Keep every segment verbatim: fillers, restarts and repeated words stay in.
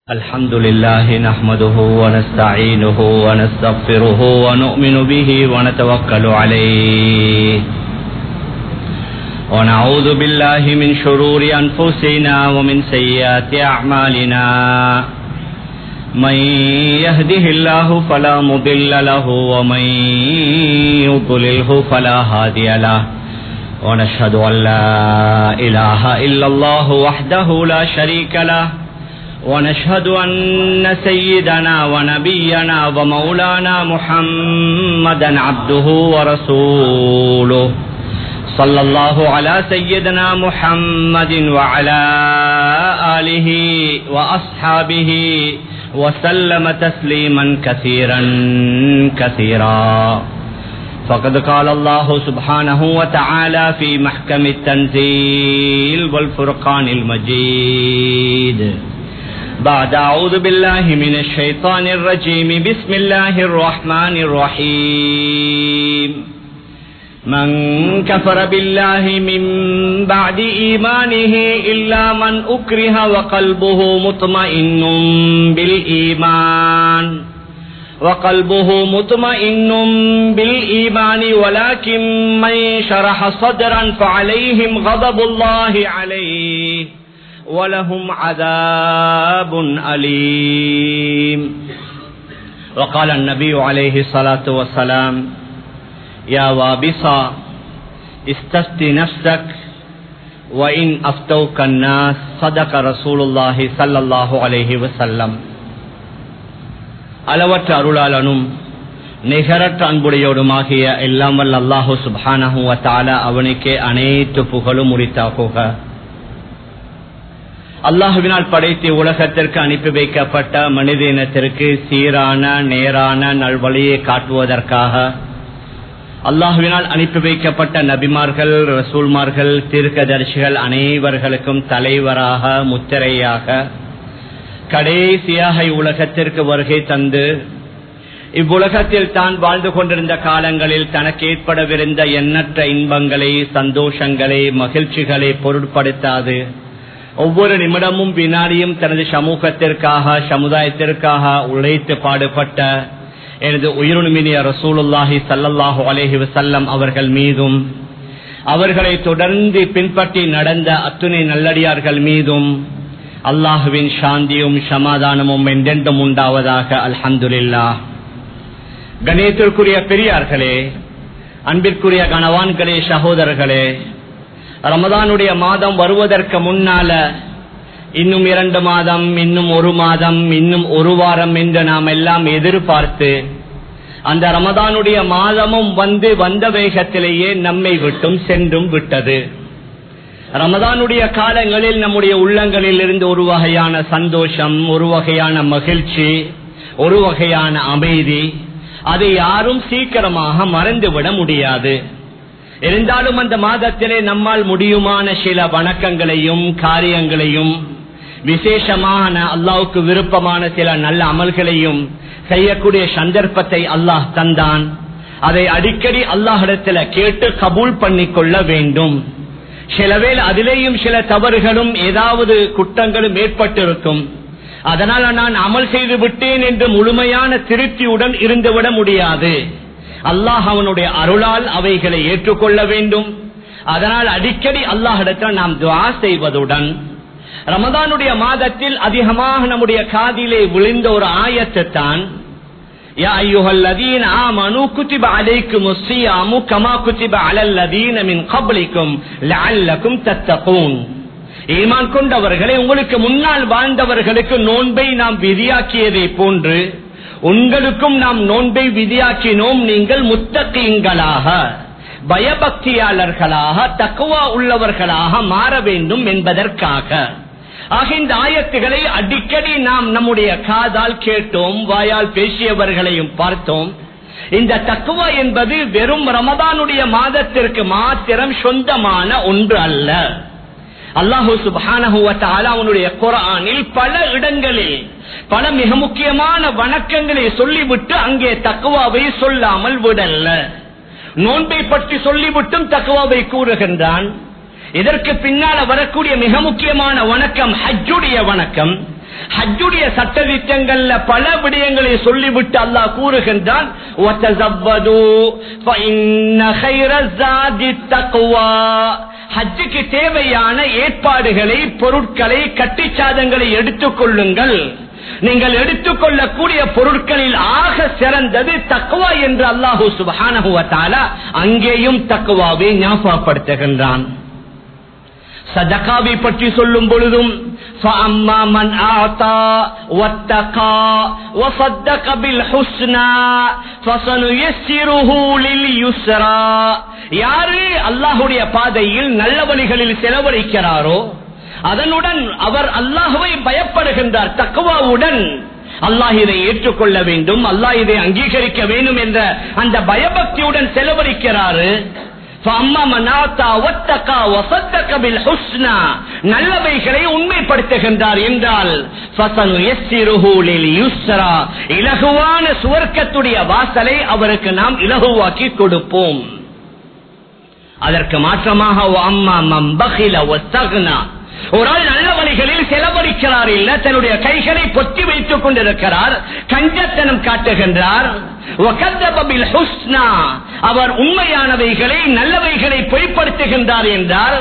الحمد لله نحمده ونستعينه ونستغفره ونؤمن به ونتوكل عليه ونعوذ بالله من شرور أنفسنا ومن سيئات أعمالنا من يهده الله فلا مضل له ومن يضلله فلا هادي له ونشهد أن لا إله إلا الله وحده لا شريك له ونشهد أن سيدنا ونبينا ومولانا محمدا عبده ورسوله صلى الله على سيدنا محمد وعلى آله وأصحابه وسلم تسليما كثيرا كثيرا فقد قال الله سبحانه وتعالى في محكم التنزيل والفرقان المجيد بعد أعوذ بالله من الشيطان الرجيم بسم الله الرحمن الرحيم من كفر بالله من بعد إيمانه إلا من أكره وقلبه مطمئن بالإيمان وقلبه مطمئن بالإيمان ولكن من شرح صدرا فعليهم غضب الله عليه ولهم عذاب أليم وقال النبي عليه الصلاة والسلام يا وابصا استفت نفسك وإن أفتوك الناس صدق رسول الله صلى الله عليه وسلم அளவற்ற அருளாளனும் நிகரற்ற அன்புடையோடுமாகிய எல்லாம் வல்ல அல்லாஹு சுப்ஹானஹு வ தஆலா அவனுக்கே அனைத்து புகழும் உரித்தாகுக. அல்லாஹுவினால் படைத்து உலகத்திற்கு அனுப்பி வைக்கப்பட்ட மனித இனத்திற்கு சீரான நேரான நல்வழியை காட்டுவதற்காக அல்லாஹுவினால் அனுப்பி வைக்கப்பட்ட நபிமார்கள், ரசூல்மார்கள், தீர்க்கதரிசிகள் அனைவர்களுக்கும் தலைவராக முத்திரையாக கடைசியாக உலகத்திற்கு வருகை தந்து இவ்வுலகத்தில் தான் வாழ்ந்து கொண்டிருந்த காலங்களில் தனக்கு ஏற்படவிருந்த எண்ணற்ற இன்பங்களை, சந்தோஷங்களை, மகிழ்ச்சிகளை பொருட்படுத்தாது ஒவ்வொரு நிமிடமும் வினாடியும் தனது சமூகத்திற்காக சமுதாயத்திற்காக உழைத்து பாடுபட்ட எனது உயிருமினிய ரசூலுல்லாஹி ஸல்லல்லாஹு அலைஹி வஸல்லம் அவர்கள் மீதும் அவர்களை தொடர்ந்து பின்பற்றி நடந்த அத்துணை நல்லடியார்கள் மீதும் அல்லாஹுவின் சாந்தியும் சமாதானமும் என்றென்றும் உண்டாவதாக. அல்ஹம்துலில்லாஹ். கணேத்திற்குரிய பெரியார்களே, அன்பிற்குரிய கணவான்களே, சகோதரர்களே, ரமதானுடைய மாதம் வருவதற்கு முன்னால இன்னும் இரண்டு மாதம், இன்னும் ஒரு மாதம், இன்னும் ஒரு வாரம் என்று நாம் எல்லாம் எதிர்பார்த்து அந்த ரமதானுடைய மாதமும் வந்து வந்த வேகத்திலேயே நம்மை விட்டும் சென்றும் விட்டது. ரமதானுடைய காலங்களில் நம்முடைய உள்ளங்களில் இருந்து ஒரு வகையான சந்தோஷம், ஒரு வகையான மகிழ்ச்சி, ஒரு வகையான அமைதி, அதை யாரும் சீக்கிரமாக மறந்துவிட முடியாது. இருந்தாலும் அந்த மாதத்திலே நம்மால் முடியுமான சில வணக்கங்களையும் காரியங்களையும் விசேஷமான அல்லாஹ்வுக்கு விருப்பமான சில நல்ல அமல்களையும் செய்யக்கூடிய சந்தர்ப்பத்தை அல்லாஹ் தந்தான். அதை அடிக்கடி அல்லாஹ்விடத்தில் கேட்டு கபூல் பண்ணிக்கொள்ள வேண்டும். சிலவேளை அதிலேயும் சில தவறுகளும் ஏதாவது குற்றங்களும் ஏற்பட்டிருக்கும். அதனால நான் அமல் செய்து விட்டேன் என்று முழுமையான திருப்தியுடன் இருந்துவிட முடியாது. அல்லாஹ் அவனுடைய அருளால் அவைகளை ஏற்றுக்கொள்ள வேண்டும். அதனால் அடிக்கடி அல்லாஹ்விடத்தில் நாம் துஆ செய்வதுடன் ரமதானுடைய மாதத்தில் அதிகமாக நம்முடைய காதிலே விழுந்த ஒரு ஆயத்து தான் யா அய்யுஹல்லதீன ஆமனூ குதிப அலைக்குமுஸ் ஸியாமு கமா குதிப அலல்லதீன மின் கப்லிக்கும் லஅல்லகும் தத்தகூன். ஈமான் கொண்டவர்களே, உங்களுக்கு முன்னால் வாழ்ந்தவர்களுக்கு நோன்பை நாம் விதியாக்கியதை போன்று உங்களுக்கும் நாம் நோன்பை விதியாக்கினோம். நீங்கள் முத்தகீன்களாக, பயபக்தியாளர்களாக, தக்வா உள்ளவர்களாக மாற வேண்டும் என்பதற்காக. ஆக இந்த ஆயத்துகளை அடிக்கடி நாம் நம்முடைய காதால் கேட்டோம், வாயால் பேசியவர்களையும் பார்த்தோம். இந்த தக்வா என்பது வெறும் ரமதானுடைய மாதத்திற்கு மாத்திரம் சொந்தமான ஒன்று அல்ல. அல்லாஹு சுப்ஹானஹு வ தஆலா அவனுடைய குர்ஆனில் பல இடங்களில் பல மிக முக்கியமான வணக்கங்களை சொல்லிவிட்டு அங்கே தக்வாவை சொல்லாமல் விடல்ல. நோன்பை பற்றி சொல்லிவிட்டும் தக்வாவை கூறுகின்றான். இதற்கு பின்னால வரக்கூடிய மிக முக்கியமான வணக்கம் ஹஜ்ஜுடைய வணக்கம். ஹஜ்ஜுடைய சட்டதிட்டங்கள்ல பல விடயங்களை சொல்லிவிட்டு அல்லாஹ் கூறுகின்றான், ஹஜ்ஜுக்கு தேவையான ஏற்பாடுகளை, பொருட்களை, கட்டிச்சாதங்களை எடுத்துக் கொள்ளுங்கள். நீங்கள் எடுத்துக்கொள்ளக்கூடிய பொருட்களில் ஆக சிறந்தது தக்வா என்று அல்லாஹு சுப்ஹானஹு வ தஆலா அங்கேயும் தக்வாவை ஞாபகப்படுத்துகின்றான். சதகாவை பற்றி சொல்லும் பொழுதும் فَأَمَّا مَنْ أَعْطَى وَاتَّقَى وَصَدَّقَ بِالْحُسْنَى فَسَنُيَسِّرُهُ لِلْيُسْرَى. யாரு அல்லாஹ்வுடைய பாதையில் நல்ல வழிகளில் செலவழிக்கிறாரோ, அதனுடன் அவர் அல்லாஹ்வை பயப்படுகின்றார். தக்வாவுடன் அல்லாஹ் இதை ஏற்றுக்கொள்ள வேண்டும், அல்லாஹ் இதை அங்கீகரிக்க வேண்டும் என்ற அந்த பயபக்தியுடன் செலவழிக்கிறாரு. நல்லவைகளை உண்மைப்படுத்துகின்றார் என்றால் இலகுவான சுவர்க்கத்துடைய வாசலை அவருக்கு நாம் இலகுவாக்கி கொடுப்போம். அதற்கு மாற்றமாக ஒரு ஆள் நல்ல வழிகளில் செலவழிக்கிறார் இல்ல, தன்னுடைய கைகளை பொத்தி வைத்துக் கொண்டிருக்கிறார், கஞ்சத்தனம் காட்டுகின்றார். அவர் உண்மையானவைகளை, நல்லவைகளை பொய்ப்படுத்துகின்றார் என்றால்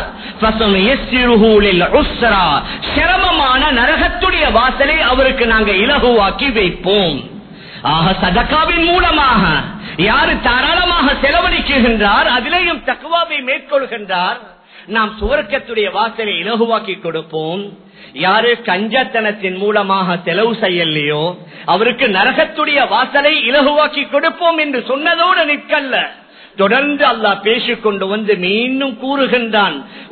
சிரமமான நரகத்துடைய வாசலை அவருக்கு நாங்கள் இலகுவாக்கி வைப்போம். ஆக சதகாவின் மூலமாக யாரு தாராளமாக செலவழிக்கின்றார், அதிலேயும் தக்வாவை மேற்கொள்கின்றார், நாம் சுவர்க்கத்துடைய வாசலை இலகுவாக்கி கொடுப்போம். யாரு கஞ்சத்தனத்தின் மூலமாக செலவு செய்யலையோ அவருக்கு நரகத்துடைய வாசலை இலகுவாக்கி கொடுப்போம் என்று சொன்னதோடு நிற்கல்ல, தொடர்ந்து அல்லாஹ் பேசிக்கொண்டு வந்து மீண்டும் கூறுகின்றான்,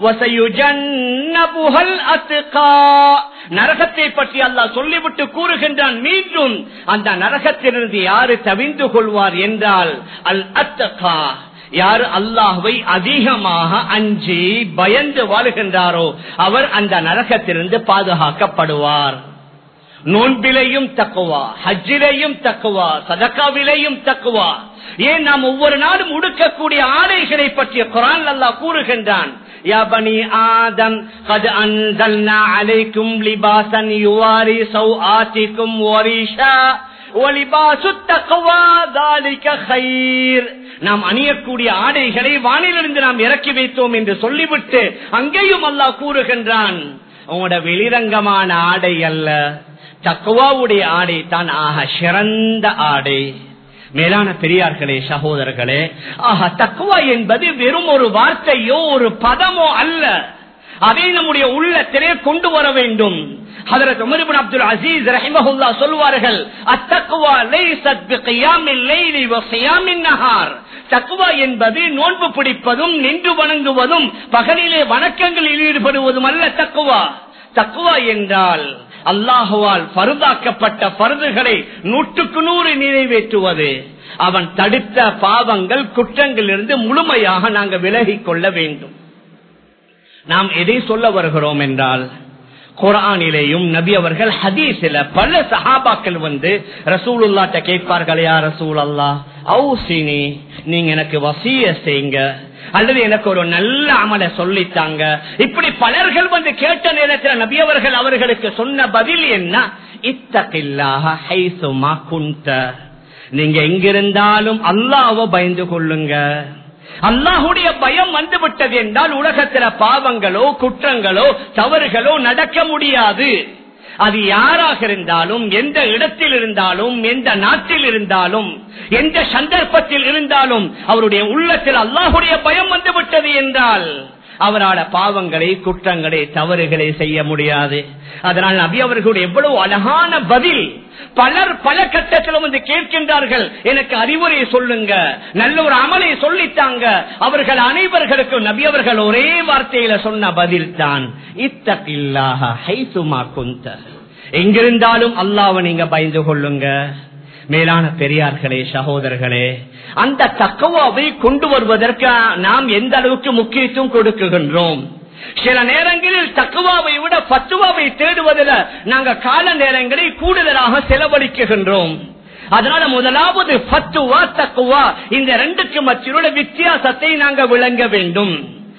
நரகத்தை பற்றி அல்லாஹ் சொல்லிவிட்டு கூறுகின்றான் மீண்டும், அந்த நரகத்திலிருந்து யாரு தவிந்து கொள்வார் என்றால் அல் அத்தகா, யார் அல்லாஹ்வை அதிகமாக அஞ்சி பயந்து வாழுகின்றாரோ அவர் அந்த நரகத்திலிருந்து பாதுகாக்கப்படுவார். நோன்பிலையும் தக்குவா, ஹஜ்ஜிலையும் தக்குவா, சதகாவிலையும் தக்குவா. ஏன் நாம் ஒவ்வொரு நாளும் உடுக்கக்கூடிய ஆடைகளை பற்றிய குர்ஆன் அல்லாஹ் கூறுகின்றான், யா பனி ஆதம் கத் அன்ஸல்னா அலைக்கும் லிபாஸன் யுவாரி சௌஆத்திக்கும் வரிஷா வலிபாசுத் தக்வா ذلك خير. நாம் அணியக்கூடிய ஆடைகளை வானிலிருந்து நாம் இறக்கி வைத்தோம் என்று சொல்லிவிட்டு அங்கேயும் அல்லாஹ் கூறுகின்றான், உங்களோட வெளிரங்கமான ஆடை அல்ல, தக்வாவுடைய ஆடை தான் ஆக சிறந்த ஆடை. மேலான பெரியார்களே, சகோதரர்களே, ஆக தக்வா என்பது வெறும் ஒரு வார்த்தையோ ஒரு பதமோ அல்ல, அதை நம்முடைய உள்ளத்திலே கொண்டு வர வேண்டும். ஹஜ்ரத் உமர் இப்னு அப்துல் அஸீஸ் ரஹிமஹுல்லாஹ் சொல்வார்கள், அத்தக்வா லைஸத் பிகியாமில் லைலி வ ஸியாமின் நஹார். தக்வா என்பது நோன்பு பிடிப்பதும் நின்று வணங்குவதும் பகலிலே வணக்கங்களில் ஈடுபடுவதும் அல்ல. தக்வா தக்வா என்றால் அல்லாஹுவால் ஃபர்தாக்கப்பட்ட ஃபர்துகளை நூற்றுக்கு நூறு நிறைவேற்றுவது. அவன் தடுத்த பாவங்கள், குற்றங்களிலிருந்து முழுமையாக நாங்கள் விலகிக் கொள்ள வேண்டும். நாம் எதை சொல்ல வருகிறோம் என்றால், குர்ஆனிலேயும் நபி அவர்கள் ஹதீஸில பல சஹாபாக்கள் வந்து ரசூலுல்லாஹ்ட்ட கேட்பார்கள், யா ரசூலல்லாஹ் ஔஸினி, நீங்க எனக்கு வசிய செய்யுங்க, அல்லது எனக்கு ஒரு நல்ல அமலை சொல்லித்தாங்க. இப்படி பலர்கள் வந்து கேட்ட நேரத்தில் நபி அவர்கள் அவர்களுக்கு சொன்ன பதில் என்ன? இத்தகில்லாஹ ஹைசுமா குன்த, நீங்க எங்கிருந்தாலும் அல்லாஹ்வை பயந்து கொள்ளுங்க. அல்லாஹுடைய பயம் வந்து விட்டது என்றால் உலகத்தில பாவங்களோ குற்றங்களோ தவறுகளோ நடக்க முடியாது. அது யாராக இருந்தாலும், எந்த இடத்தில் இருந்தாலும், எந்த நாட்டில் இருந்தாலும், எந்த சந்தர்ப்பத்தில் இருந்தாலும் அவருடைய உள்ளத்தில் அல்லாஹுடைய பயம் வந்து விட்டது என்றால் அவரால் பாவங்களை, குற்றங்களை, தவறுகளை செய்ய முடியாது. அதனால் நபி அவர்களுடைய எவ்வளவு அழகான பதில். பலர் பல கட்டத்திலும் வந்து கேட்கின்றார்கள், எனக்கு அறிவுரை சொல்லுங்க, நல்ல ஒரு அமலை சொல்லித்தாங்க. அவர்கள் அனைவர்களுக்கும் நபி அவர்கள் ஒரே வார்த்தையில சொன்ன பதில் தான், இத்தகில்லாஹ ஹைசுமா குந்த, எங்கிருந்தாலும் அல்லாஹ்வை நீங்க பயந்து கொள்ளுங்க. மேலான பெரியார்களே, சகோதரர்களே, அந்த தக்வாவை கொண்டு வருவதற்கு நாம் எந்த அளவுக்கு முக்கியத்துவம் கொடுக்குகின்றோம்? சில நேரங்களில் தக்வாவை விட ஃபத்வாவை தேடுவதில் நாங்க கால நேரங்களை கூடுதலாக செலவழிக்கின்றோம். அதனால முதலாவது ஃபத்வா, தக்வா, இந்த ரெண்டுக்கு மத்தியுள்ள வித்தியாசத்தை நாங்க விளங்க வேண்டும்.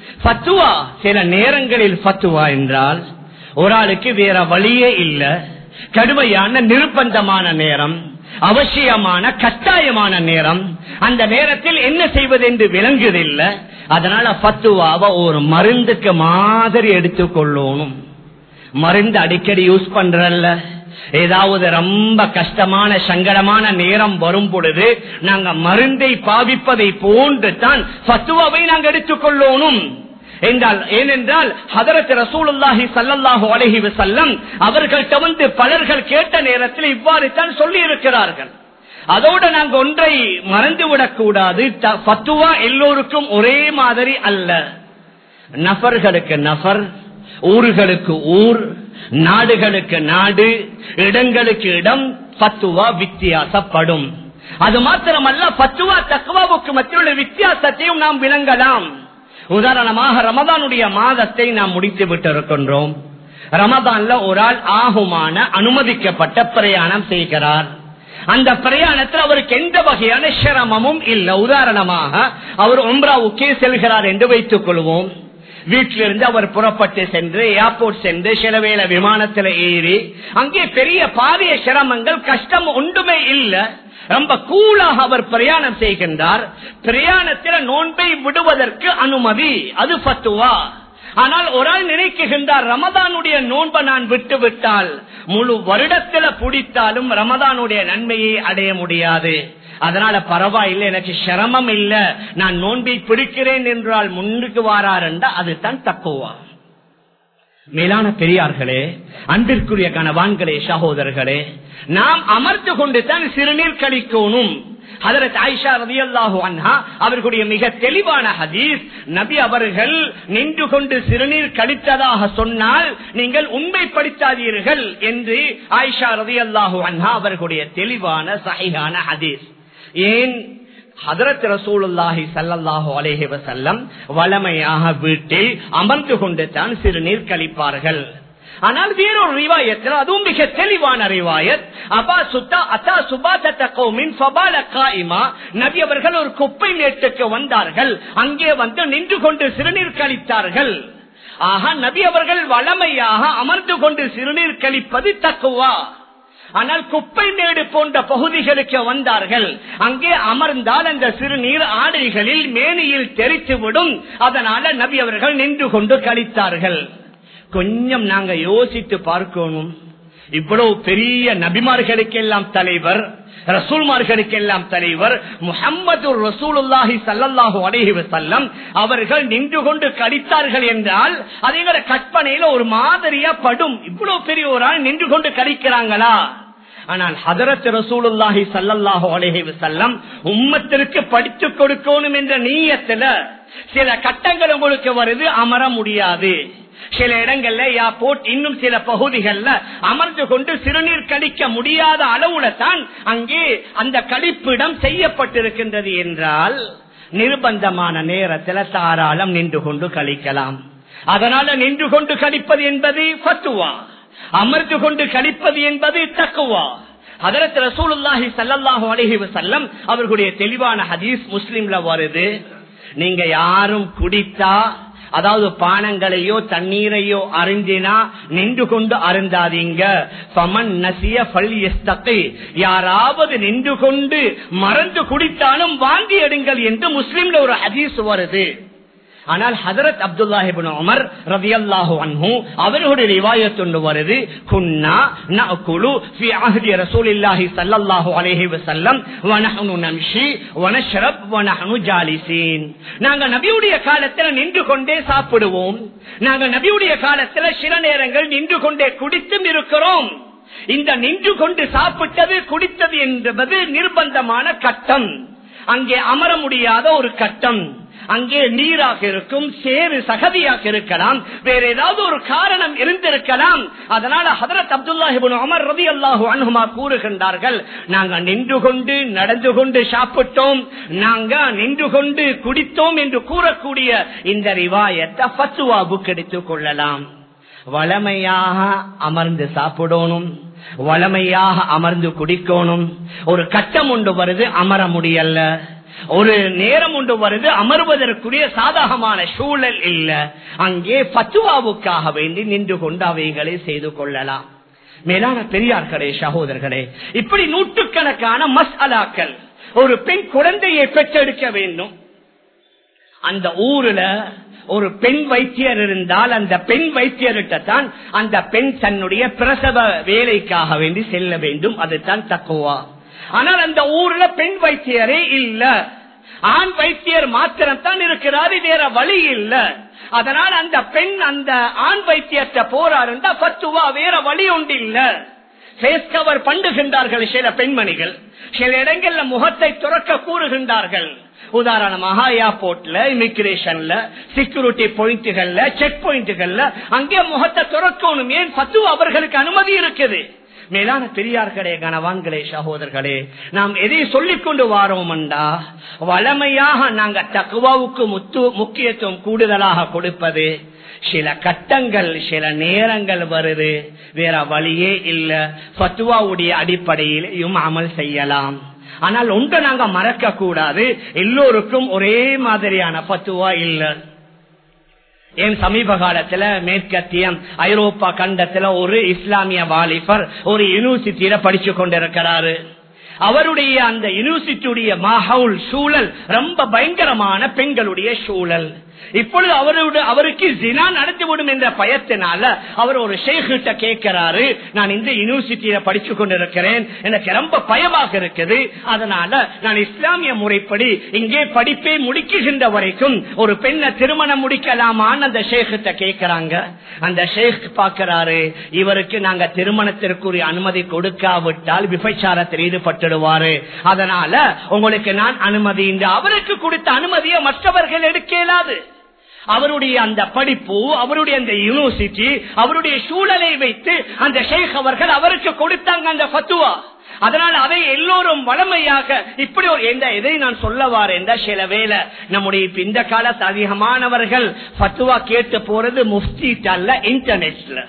ஃபத்வா, சில நேரங்களில் ஃபத்வா என்றால் ஒரு ஆளுக்கு வேற வழியே இல்ல, கடுமையான நிர்பந்தமான நேரம், அவசியமான கட்டாயமான நேரம். அந்த நேரத்தில் என்ன செய்வது என்று விளங்குதில்லை. அதனால ஃபத்வாவை ஒரு மருந்துக்கு மாதிரி எடுத்துக்கொள்ளணும். மருந்து அடிக்கடி யூஸ் பண்றல்ல, ஏதாவது ரொம்ப கஷ்டமான சங்கடமான நேரம் வரும் பொழுது நாங்க மருந்தை பாவிப்பதை போன்று தான் ஃபத்வாவை நாங்கள் எடுத்துக்கொள்ளணும் என்றால், ஏனென்றால் ஹதரத் ரசூலுல்லாஹி ஸல்லல்லாஹு அலைஹி வஸல்லம் அவர்கள்ட்ட வந்து பலர்கள் கேட்ட நேரத்தில் இவ்வாறு தான் சொல்லி இருக்கிறார்கள். அதோடு நாங்க ஒன்றை மறந்துவிடக் கூடாது, ஃபத்வா எல்லோருக்கும் ஒரே மாதிரி அல்ல. நபர்களுக்கு நபர், ஊர்களுக்கு ஊர், நாடுகளுக்கு நாடு, இடங்களுக்கு இடம் ஃபத்வா வித்தியாசப்படும். அது மாத்திரமல்ல, ஃபத்வா தக்வாவுக்கு மத்தியுள்ள வித்தியாசத்தையும் நாம் விளங்கலாம். உதாரணமாக ரமதானுடைய மாதத்தை நாம் முடித்து விட்டு இருக்கின்றோம். ரமதான்ல ஒரு ஆள் ஆகுமான அனுமதிக்கப்பட்ட பிரயாணம் செய்கிறார். அந்த பிரயாணத்தில் அவருக்கு எந்த வகையான சிரமமும் இல்லை. உதாரணமாக அவர் உம்ராவுக்கே செல்கிறார் என்று வைத்துக் கொள்வோம். வீட்டிலிருந்து அவர் புறப்பட்டு சென்று ஏர்போர்ட் சென்று சில வேளை விமானத்தில் ஏறி அங்கே பெரிய பாரிய சிரமங்கள் கஷ்டம் ஒன்றுமே இல்லை. ரொம்ப கூலாக அவர் பிரயாணம் செய்கின்றார். பிரயாணத்தில் நோன்பை விடுவதற்கு அனுமதி, அது ஃபத்வா. ஆனால் ஒரு ஆள் நினைக்குகின்றார், ரமதானுடைய நோன்பை நான் விட்டு விட்டால் முழு வருடத்தில் பிடித்தாலும் ரமதானுடைய நன்மையை அடைய முடியாது, அதனால பரவாயில்லை, எனக்கு சிரமம் இல்ல, நான் நோன்பை பிடிக்கிறேன் என்றால் முன்னுக்கு வாரார் என்றால் அதுதான் தக்குவா. மேலான பெரியார்களே, அன்பிற்குரிய கணவான்களே, சகோதரர்களே, நாம் அமர்ந்து கொண்டு தான் சிறுநீர் கழிக்கணும். ஹதரத் ஆயிஷா ரலியல்லாஹு அன்ஹா அவர்களுடைய மிக தெளிவான ஹதீஸ், நபி அவர்கள் நின்று கொண்டு சிறுநீர் கழித்ததாக சொன்னால் நீங்கள் உண்மைப்படுத்தாதீர்கள் என்று ஆயிஷா ரலியல்லாஹு அன்ஹா அவர்களுடைய தெளிவான சஹீஹான ஹதீஸ். ஏன்? ஹதரத் ரசூலுல்லாஹி ஸல்லல்லாஹு அலைஹி வஸல்லம் வளமையாக வீட்டில் அமர்ந்து கொண்டு தான் சிறுநீர் கழிப்பார்கள். ஆனால் வேறொரு ரிவாயத்தில், அதுவும் மிக தெளிவான ரிவாயத், அபா சுத்தா அத்தா சுபாதத கௌமின் ஃபபால காயிமா, நபி அவர்கள் ஒரு குப்பை மேட்டுக்கு வந்தார்கள், அங்கே வந்து நின்று கொண்டு சிறுநீர் கழித்தார்கள். ஆக நபி அவர்கள் வளமையாக அமர்ந்து கொண்டு சிறுநீர் கழிப்பது தக்குவா. ஆனால் குப்பை மேடு போன்ற பகுதிகளுக்கு வந்தார்கள், அங்கே அமர்ந்தால் அந்த சிறுநீர் ஆடைகளில் மேனியில் தெரித்துவிடும், அதனால நபி அவர்கள் நின்று கொண்டு கழித்தார்கள். கொஞ்சம் நாங்க யோசித்து பார்க்கணும். இவ்வளவு பெரிய நபிமார்களுக்கெல்லாம் தலைவர், ரசூல்மார்களுக்கெல்லாம் தலைவர் முஹம்மது ரசூலுல்லாஹி ஸல்லல்லாஹு அலைஹி வஸல்லம் அவர்கள் நின்று கொண்டு கழித்தார்கள் என்றால் அது எங்க கற்பனையில ஒரு மாதிரியா படும். இவ்வளவு பெரிய ஒரு ஆள் நின்று கொண்டு கழிக்கிறாங்களா? ஆனால் ஹதரத் ரசூலுல்லாஹி ஸல்லல்லாஹு அலைஹி வஸல்லம் உம்மத்திற்கு படித்துக் கொடுக்கணும் என்ற நீயத்துல சில கட்டங்கள் உங்களுக்கு வருது, அமர முடியாது. சில இடங்கள்ல ஏர்போர்ட், இன்னும் சில பகுதிகள்ல அமர்ந்து கொண்டு சிறுநீர் கழிக்க முடியாத அளவுல தான் அங்கே அந்த கழிப்பிடம் செய்யப்பட்டிருக்கின்றது என்றால் நிர்பந்தமான நேரத்தில் தாராளம் நின்று கொண்டு கழிக்கலாம். அதனால நின்று கொண்டு கழிப்பது என்பது ஃபத்வா, அமர்ந்து கொண்டு கழிப்பது என்பது தக்வா. ஹதரத் ரசூலுல்லாஹி ஸல்லல்லாஹு அலைஹி வஸல்லம் அவர்களுடைய தெளிவான ஹதீஸ் முஸ்லிம்ல வருது, நீங்க யாரும் குடித்தா, அதாவது பானங்களையோ தண்ணீரையோ அருந்தினா நின்று கொண்டு அருந்தாதீங்க. ஃபமன் நசிய ஃபல்யஸ்தகி, யாராவது நின்று கொண்டு மறந்து குடித்தாலும் வாந்தி எடுங்கள் என்று முஸ்லிம்ல ஒரு ஹதீஸ் வருது. ஆனால் ஹதரத் அப்துல்லாஹ் இப்னு உமர் ரலியல்லாஹு அன்ஹு அவர்களுடைய ரிவாயத் ஒன்று வருது, குன்னா நஅகுலு ஃபீ அஹ்தி ரசூலில்லாஹி ஸல்லல்லாஹு அலைஹி வஸல்லம் வ நஹ்னு நம்ஷி வ நஷ்ரப் வ நஹ்னு ஜாலிசீன். நாங்க நபியுடைய காலத்துல நின்று கொண்டே சாப்பிடுவோம், நாங்க நபியுடைய காலத்துல சில நேரங்கள் நின்று கொண்டே குடித்தும் இருக்கிறோம். இந்த நின்று கொண்டு சாப்பிட்டது குடித்தது என்பது நிர்பந்தமான கட்டம், அங்கே அமர முடியாத ஒரு கட்டம். அங்கே நீராக இருக்கும், சேறு சகதியாக இருக்கலாம், வேற ஏதாவது ஒரு காரணம் இருந்திருக்கலாம். அதனால ஹதரத் அப்துல்லாஹ் இப்னு உமர் ரலியல்லாஹு அன்ஹுமா கூறுகின்றார்கள், நாங்க நின்று கொண்டு நடந்து கொண்டு சாப்பிட்டோம், நாங்க நின்று கொண்டு குடித்தோம் என்று கூறக்கூடிய இந்த ரிவாயத்தை ஃபத்வாவுக்கு எடுத்துக் கொள்ளலாம். வளமையாக அமர்ந்து சாப்பிடணும், வளமையாக அமர்ந்து குடிக்கணும். ஒரு கட்டம் ஒன்று வருது, அமர முடியல. ஒரு நேரம் ஒன்று வருது, அமர்வதற்குரிய சாதகமான சூழல் இல்ல, அங்கே ஃபத்வாவுக்காக வேண்டி நின்று கொண்டு அவைகளை செய்து கொள்ளலாம். மேலான பெரியார்களே, சகோதரர்களே, இப்படி நூற்றுக்கணக்கான மஸ்அலாக்கள். ஒரு பெண் குழந்தையை பெற்றெடுக்க வேண்டும். அந்த ஊர்ல ஒரு பெண் வைத்தியர் இருந்தால் அந்த பெண் வைத்தியர்கிட்டத்தான் அந்த பெண் தன்னுடைய பிரசவ வேலைக்காக வேண்டி செல்ல வேண்டும். அதுதான் தக்குவா. ஆனால் அந்த ஊர்ல பெண் வைத்தியரே இல்ல, ஆண் வைத்தியர் மாத்திரம் தான் இருக்கிறாரு, வேற வழி இல்ல. அதனால் அந்த பெண் அந்த ஆண் வைத்தியத்தை போறாருந்தா பத்துவா வேற வழி ஒன்று இல்ல. ஃபேஸ் கவர் பண்ணுகின்றார்கள் சில பெண்மணிகள், சில இடங்கள்ல முகத்தை துறக்க கூறுகின்றார்கள். உதாரணமாக ஏர்போர்ட்ல, இமிகிரேஷன்ல, செக்யூரிட்டி பாயிண்ட்கள்ல, செக் பாயிண்ட்கள்ல அங்கே முகத்தை துறக்கணும். ஏன்? பத்துவா அவர்களுக்கு அனுமதி இருக்குது. மேலான பெரியார்களே, கனவான்களே, சகோதரர்களே, நாம் எதை சொல்லிக் கொண்டு வாரோம்டா, வளமையாக நாங்க தக்வாவுக்கு முத்து முக்கியத்துவம் கூடுதலாக கொடுப்பது. சில கட்டங்கள் சில நேரங்கள் வருது, வேற வழியே இல்ல, ஃபத்வாவுடைய அடிப்படையிலும் அமல் செய்யலாம். ஆனால் ஒன்று நாங்க மறக்க கூடாது, எல்லோருக்கும் ஒரே மாதிரியான ஃபத்வா இல்ல. ஏன் சமீப காலத்துல மேற்கத்தியம் ஐரோப்பா கண்டத்துல ஒரு இஸ்லாமிய வாலிபர் ஒரு யூனிவர்சிட்டியில படிச்சு கொண்டிருக்கிறாரு. அவருடைய அந்த யூனிவர்சிட்டியுடைய மாஹவுல் சூழல் ரொம்ப பயங்கரமான பெண்களுடைய சூழல். இப்பொழுது அவருடைய அவருக்கு ஜினா நடந்துவிடும் என்ற பயத்தினால அவர் ஒரு ஷேக்கிட்ட கேட்கிறாரு, நான் இந்த யூனிவர்சிட்டியில படிச்சு கொண்டிருக்கிறேன், எனக்கு ரொம்ப பயமாக இருக்குது, அதனால நான் இஸ்லாமிய முறைப்படி இங்கே படிப்பை முடிக்குகின்ற வரைக்கும் ஒரு பெண்ணை திருமணம் முடிக்கலாமான்னு அந்த ஷேக்கிட்ட கேட்கிறாங்க. அந்த ஷேக் பாக்கிறாரு, இவருக்கு நாங்க திருமணத்திற்குரிய அனுமதி கொடுக்காவிட்டால் விபச்சாரத்தில் ஈடுபட்டுடுவாரு, அதனால உங்களுக்கு நான் அனுமதி, அவருக்கு கொடுத்த அனுமதியை மற்றவர்கள் எடுக்க இயலாது. அவருடைய அந்த படிப்பு, அவருடைய அந்த யூனிவர்சிட்டி, அவருடைய சூழலை வைத்து அந்த ஷேக் அவர்கள் அவருக்கு கொடுத்தாங்க அந்த ஃபத்வா. அதனால் அதை எல்லோரும் வளமையாக இப்படி ஒரு எந்த எதை நான் சொல்ல வாரேன், சில வேளை நம்முடைய இந்த காலத்து அதிகமானவர்கள் ஃபத்வா கேட்டு போறது முஃப்திட்ட அல்ல, இன்டர்நெட்ல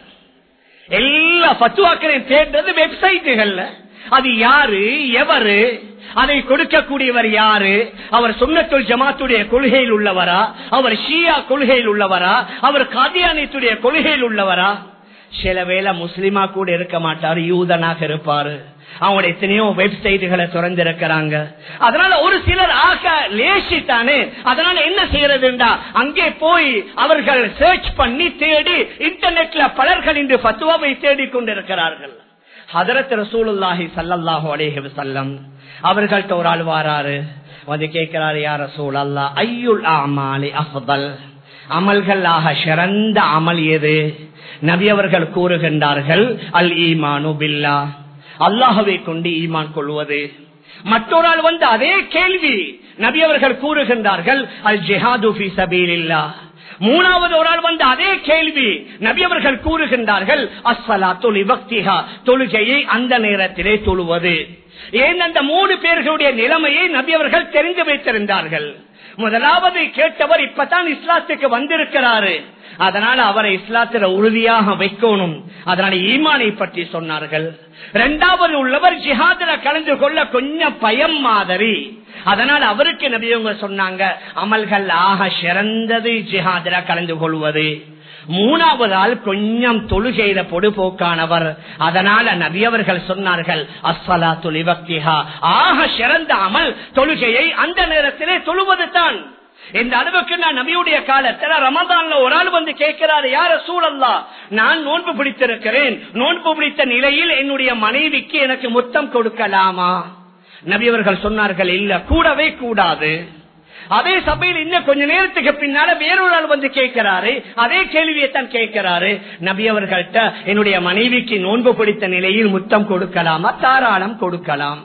எல்லா ஃபத்வாக்களையும் தேடுறது வெப்சைட்டுகள்ல. அது யாரு, எவரு, அதை கொடுக்கக்கூடியவர் யாரு, அவர் சுன்னத்துல் ஜமாத்துடைய கொள்கையில் உள்ளவரா, அவர் ஷியா கொள்கையில் உள்ளவரா, அவர் காதியானியத்துடைய கொள்கையில் உள்ளவரா? சில வேளை முஸ்லிமா கூட இருக்க மாட்டாரு, யூதனாக இருப்பாரு. அவங்க எத்தனையோ வெப்சைட்டுகளை திறந்திருக்கிறாங்க. அதனால ஒரு சிலர் ஆக லேசித்தானே, அதனால என்ன செய்யறதுண்டா அங்கே போய் அவர்கள் சர்ச் பண்ணி தேடி இன்டர்நெட்ல பலர்கள் இன்று ஃபத்வாவை தேடிக் கொண்டிருக்கிறார்கள். ஹதரத் ரசூலுல்லாஹி ஸல்லல்லாஹு அலைஹி வஸல்லம் அவர்கள்ட்ட ஒரு ஆள் வாராரு, வந்து கேட்கிறாரு, யா ரசூலல்லாஹ், ஐயுல் அமாலி அஃதல், அமல்கள் ஆக சிறந்த அமல் எது? நபி அவர்கள் கூறுகின்றார்கள், அல் ஈமானு பில்லாஹ், அல்லாஹ்வை கொண்டு ஈமான் கொள்வது. மற்றொரு ஆள் வந்து அதே கேள்வி, நபி அவர்கள் கூறுகின்றார்கள், அல் ஜிஹாது ஃபீ சபீலில்லாஹ். மூணாவது ஒரு ஆள் வந்து அதே கேள்வி, நபி அவர்கள் கூறுகின்றார்கள், அஸ்ஸலாத்து லிவக்திஹா, தொழுகையை அந்த நேரத்திலே தொழுவது. ஏன் அந்த மூணு பேர்களுடைய நிலைமையை நபி அவர்கள் தெரிந்து வைத்திருந்தார்கள். முதலாவது கேட்டவர் இப்பதான் இஸ்லாத்துக்கு வந்திருக்கிறாரு, அதனால அவரை இஸ்லாத்துல உறுதியாக வைக்கணும், அதனால ஈமானை பற்றி சொன்னார்கள். இரண்டாவது உள்ளவர் ஜிஹாதுல கலந்து கொள்ள கொஞ்சம் பயம் மாதிரி, அதனால் அவருக்கு நபி அவங்க சொன்னாங்க, அமல்கள் ஆக சிறந்தது ஜிஹாதுல கலந்து கொள்வது. மூணாவது ஆள் கொஞ்சம் தொழுகையில பொடுபோக்கானவர், அதனால நபி அவர்கள் சொன்னார்கள், அஸ்ஸலாத்து லிவக்திஹா, ஆக சிறந்த அமல் தொழுகையை அந்த நேரத்திலே தொழுவது தான். இந்த அளவுக்கு நான் நபியுடைய காலத்துல ரமதான்ல ஒரு ஆள் வந்து கேட்கிறாரு, யா ரசூலல்லாஹ், நான் நோன்பு பிடித்திருக்கிறேன், நோன்பு பிடித்த நிலையில் என்னுடைய மனைவிக்கு எனக்கு முத்தம் கொடுக்கலாமா? நபி அவர்கள் சொன்னார்கள், இல்ல, கூடவே கூடாது. அதே சபையில் இன்னும் கொஞ்ச நேரத்துக்கு பின்னால வேறொரு ஆள் வந்து கேட்கிறாரு, அதே கேள்வியை தான் கேட்கிறாரு, நபி அவர்கள்ட்ட என்னுடைய மனைவிக்கு நோன்பு பிடித்த நிலையில் முத்தம் கொடுக்கலாமா? தாராளம் கொடுக்கலாம்.